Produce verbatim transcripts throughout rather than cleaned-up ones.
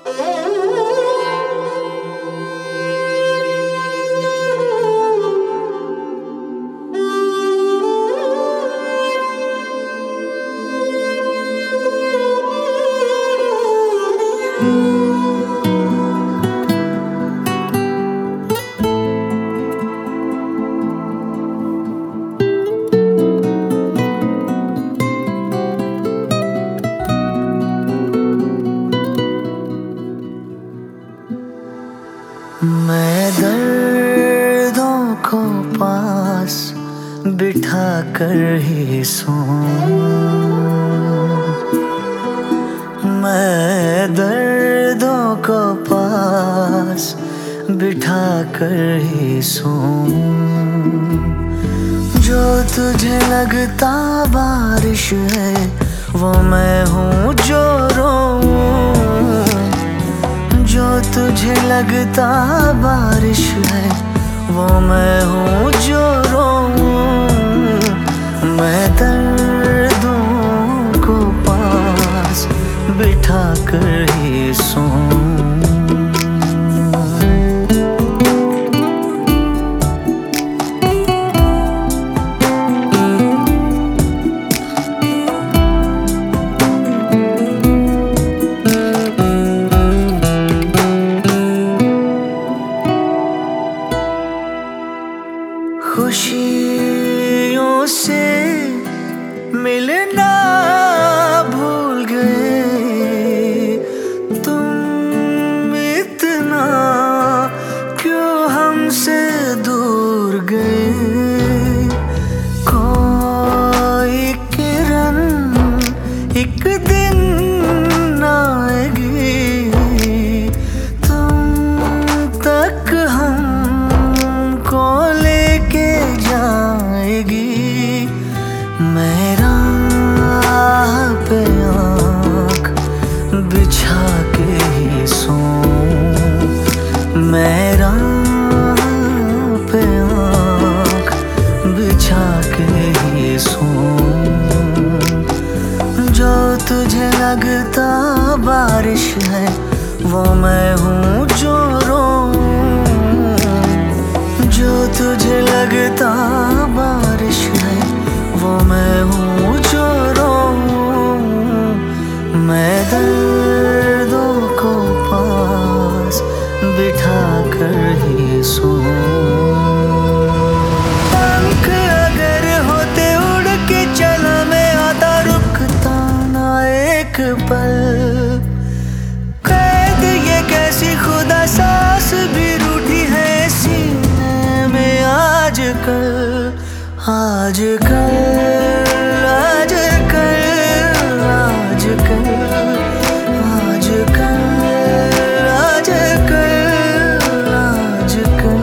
मैं दर्दों को पास बिठा कर ही सोऊं, मैं दर्दों को पास बिठा कर ही सोऊं। जो तुझे लगता बारिश है वो मैं हूँ जो रोऊं, जो तुझे लगता बारिश है वो मैं हूँ जो रोऊं। मैं दर्दों को पास बिठा कर ही सोऊं। खुशियों से मिलना भूल गए तुम, इतना क्यों हमसे दूर गए। कोई किरण एक दिन आएगी तुम तक हमको लेके जाएगी। मैं राह पे आँख बिछा के ही सोऊं, मैं राह पे आँख बिछा के ही सोऊं। जो तुझे लगता बारिश है वो मैं हूँ जो रोऊं, जो तुझे लगता बारिश है वो मैं हूँ जो रोऊं। मैं दर्दों को पास बिठा कर ही सोऊं। पंख अगर होते उड़ के चला मैं आता, रुकता ना एक पल। कैद ये कैसी खुदा सांस भी रूठी है सीने में आजकल, आजकल, आजकल, आजकल, आजकल, आजकल, आजकल।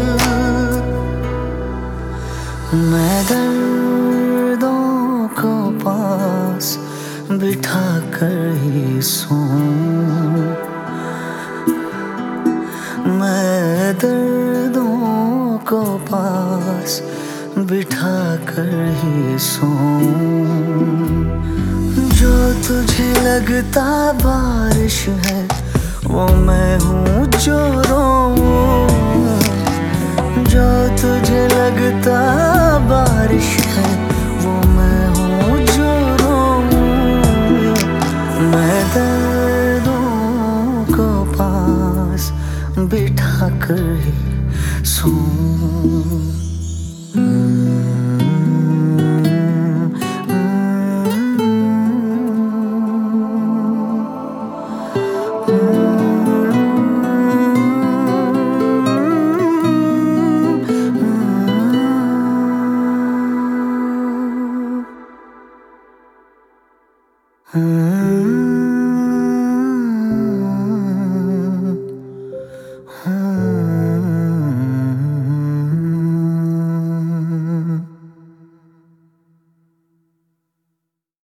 मैं दर्दों को पास बिठा कर ही सोऊं, मैं दर्दों को पास बिठा कर ही सोऊं। जो तुझे लगता बारिश है वो मैं हूँ जो रोऊं, जो तुझे लगता बारिश है